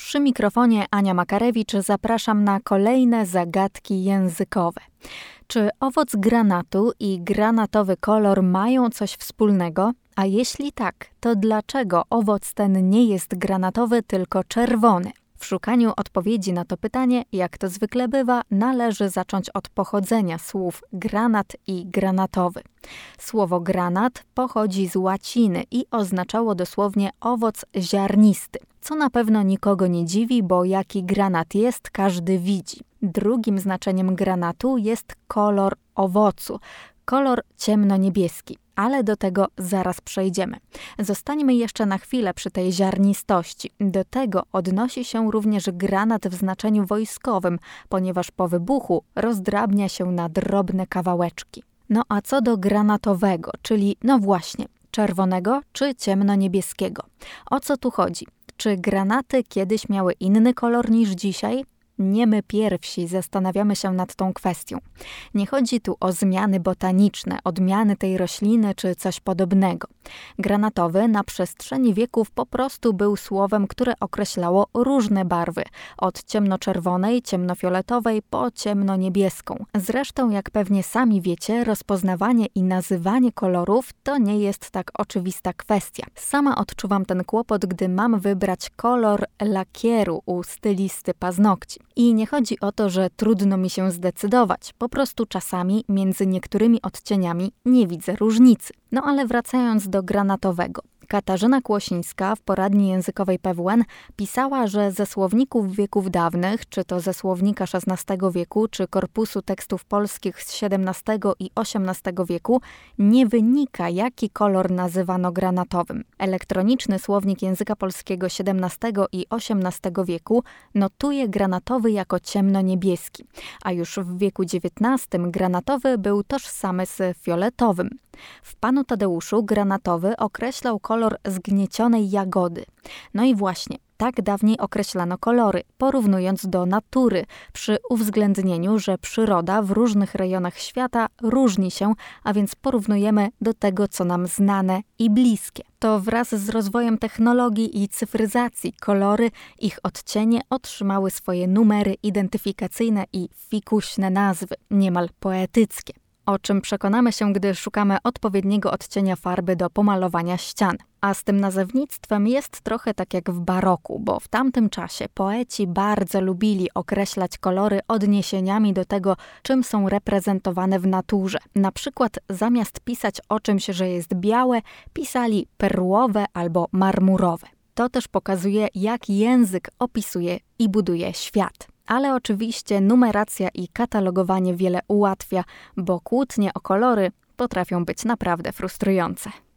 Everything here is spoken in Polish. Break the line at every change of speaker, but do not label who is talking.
Przy mikrofonie Ania Makarewicz zapraszam na kolejne zagadki językowe. Czy owoc granatu i granatowy kolor mają coś wspólnego? A jeśli tak, to dlaczego owoc ten nie jest granatowy, tylko czerwony? W szukaniu odpowiedzi na to pytanie, jak to zwykle bywa, należy zacząć od pochodzenia słów granat i granatowy. Słowo granat pochodzi z łaciny i oznaczało dosłownie owoc ziarnisty, co na pewno nikogo nie dziwi, bo jaki granat jest, każdy widzi. Drugim znaczeniem granatu jest kolor owocu, kolor ciemnoniebieski. Ale do tego zaraz przejdziemy. Zostańmy jeszcze na chwilę przy tej ziarnistości. Do tego odnosi się również granat w znaczeniu wojskowym, ponieważ po wybuchu rozdrabnia się na drobne kawałeczki. No a co do granatowego, czyli no właśnie, czerwonego czy ciemnoniebieskiego? O co tu chodzi? Czy granaty kiedyś miały inny kolor niż dzisiaj? Nie my pierwsi zastanawiamy się nad tą kwestią. Nie chodzi tu o zmiany botaniczne, odmiany tej rośliny czy coś podobnego. Granatowy na przestrzeni wieków po prostu był słowem, które określało różne barwy, od ciemnoczerwonej, ciemnofioletowej po ciemnoniebieską. Zresztą, jak pewnie sami wiecie, rozpoznawanie i nazywanie kolorów to nie jest tak oczywista kwestia. Sama odczuwam ten kłopot, gdy mam wybrać kolor lakieru u stylisty paznokci. I nie chodzi o to, że trudno mi się zdecydować. Po prostu czasami między niektórymi odcieniami nie widzę różnicy. No ale wracając do granatowego. Katarzyna Kłosińska w poradni językowej PWN pisała, że ze słowników wieków dawnych, czy to ze słownika XVI wieku, czy korpusu tekstów polskich z XVII i XVIII wieku, nie wynika, jaki kolor nazywano granatowym. Elektroniczny słownik języka polskiego XVII i XVIII wieku notuje granatowy jako ciemnoniebieski, a już w wieku XIX granatowy był tożsamy z fioletowym. W Panu Tadeuszu granatowy określał kolor zgniecionej jagody. No i właśnie, tak dawniej określano kolory, porównując do natury, przy uwzględnieniu, że przyroda w różnych rejonach świata różni się, a więc porównujemy do tego, co nam znane i bliskie. To wraz z rozwojem technologii i cyfryzacji kolory, ich odcienie otrzymały swoje numery identyfikacyjne i fikuśne nazwy, niemal poetyckie. O czym przekonamy się, gdy szukamy odpowiedniego odcienia farby do pomalowania ścian. A z tym nazewnictwem jest trochę tak jak w baroku, bo w tamtym czasie poeci bardzo lubili określać kolory odniesieniami do tego, czym są reprezentowane w naturze. Na przykład zamiast pisać o czymś, że jest białe, pisali perłowe albo marmurowe. To też pokazuje, jak język opisuje i buduje świat. Ale oczywiście numeracja i katalogowanie wiele ułatwia, bo kłótnie o kolory potrafią być naprawdę frustrujące.